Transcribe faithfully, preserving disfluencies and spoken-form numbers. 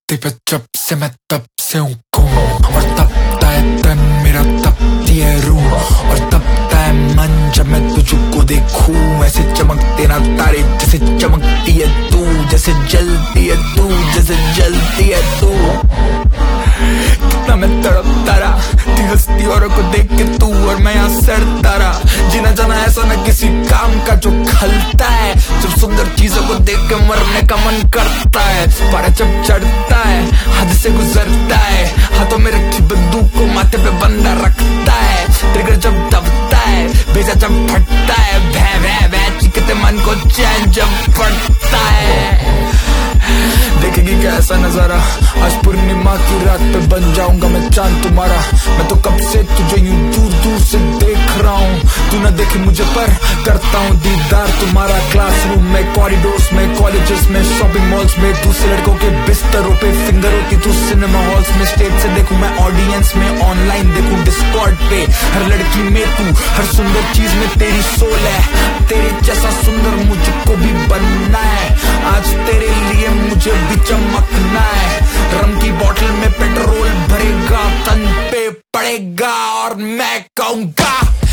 धरती पे जब से मैं तब से हूँ घूम, और तबता है तन मेरा तपती है रूह, और तबता है मन जब मैं तुझको देखूं। ऐसे चमकते ना तारे जैसे चमकती है तू, जैसे जलती है तू, जैसे जलती है तू। कितना मैं तड़पता रहा थी हस्ती औरों को देख के तू, और मैं यहाँ सड़ता रहा। जीना जाना ऐसा ना किसी काम का जो खलता है, जब सुंदर चीजों को देख के मरने का मन करता है। पारा जब चढ़ता है हद से गुजरता है, हाथों में रखी बंदूक को माथे पे बंदा रखता है। ट्रिगर जब दबता है, भेजा जब फटता है, भै भै भै चीखते मन को चैन जब पड़ता है। देखेगी क्या ऐसा नजारा, आज पूर्णिमा की रात पे बन जाऊंगा मैं चांद तुम्हारा। मैं तो कब से तुझे यूं दूर दूर से देख रहा हूँ, तू ना देखे मुझे पर करता हूँ दीदार तुम्हारा। क्लासरूम में, कॉरिडोर्स में, कॉलेजेस में, शॉपिंग मॉल्स में, दूसरे लड़कों के बिस्तरों पे फिंगर होती तू सिनेमा हॉल्स में। स्टेज से देखूं मैं ऑडियंस में, ऑनलाइन देखूं डिस्कॉर्ड पे, हर लड़की में तू, हर सुंदर चीज में तेरी सोल है। तेरे जैसा सुंदर मुझको भी बनना है, आज तेरे लिए मुझे भी चमकना है। रम की बोतल में पेट्रोल भरेगा, तन पे पड़ेगा और मैं कहूँगा